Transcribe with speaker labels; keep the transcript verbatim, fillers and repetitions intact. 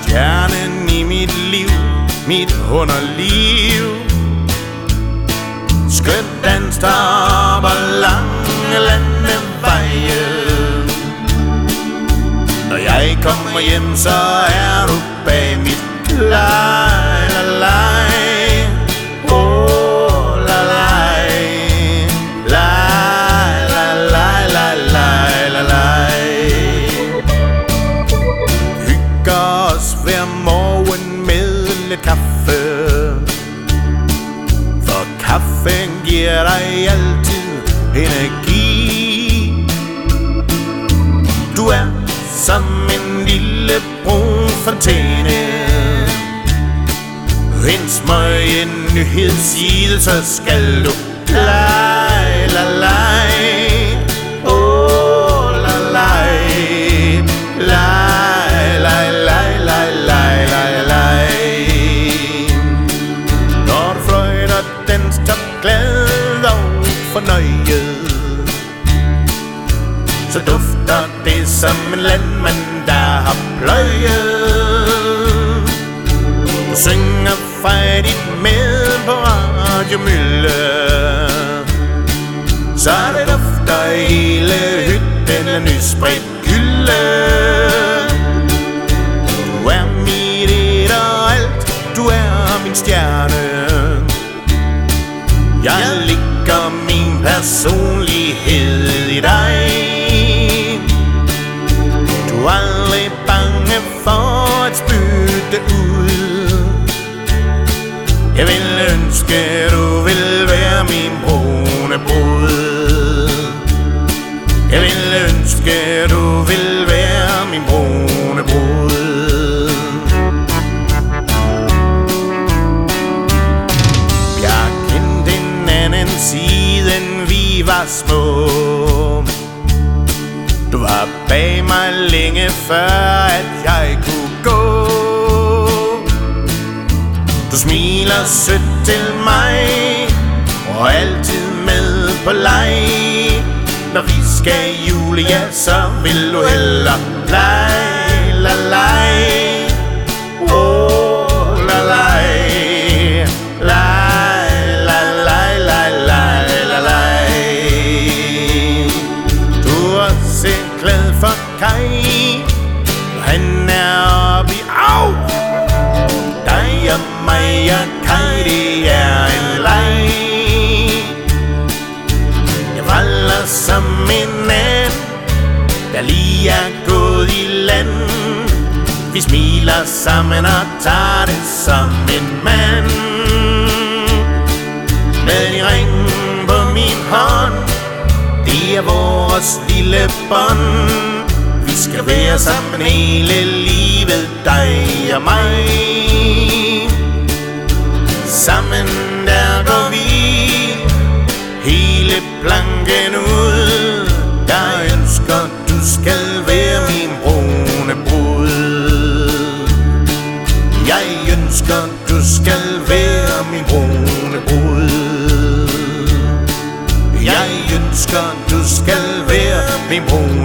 Speaker 1: stjernen i mit liv, mit underliv. Skønt den stopper lange landeveje. Når jeg kommer hjem, så er du bag mit lej, la, lej. Oh, la, lej. Lej, la, lej, lej, lej, la, lej. Hygger os hver morgen med lidt kaffe, for kaffen giver dig altid energi. Du er som en lille brun fontæne, en smøg, en nyhedsside, så skal du lege, la, lege. Oh, la, lege. Lege, lege, lege, lege, lege, lege, lege. Når du fløjter, den står glad og fornøjet, så dufter det som en landmand, der har pløjet. Du synger frejdigt med på Radio Mølle, så det dufter hele hytten af nyspredt gylde. Du er mit et og alt, du er min stjerne. Jeg lægger min personlighed i dig. Du er aldrig bange for at spytte ud. Jeg vil ønske, du vil være min brune brud. Jeg vil ønske, du vil være min brune brud. Jeg kendte en anden siden vi var små. Du var bag mig længe før at jeg kunne gå. Du smiler sødt til mig og altid med på leg. Når vi skal jule, ja, så vil du hellere lege, la, lege. Oh, la, lege. Lege, la, lege, lege, lege, la, lege. Du er også glad for Kai, når han er oppe i au. Dig og mig og Kai, det er en leg. Jeg falder som en and, der lige er gået i land. Vi smiler sammen og tager det som en mand. Med en ring på min hånd, det er vores lille bånd. Vi skal være sammen hele livet, dig og mig. Sammen der går vi hele planken ud. Jeg ønsker, du skal være min brune brud. Jeg ønsker, du skal være min brune brud. Jeg ønsker, du skal være min brune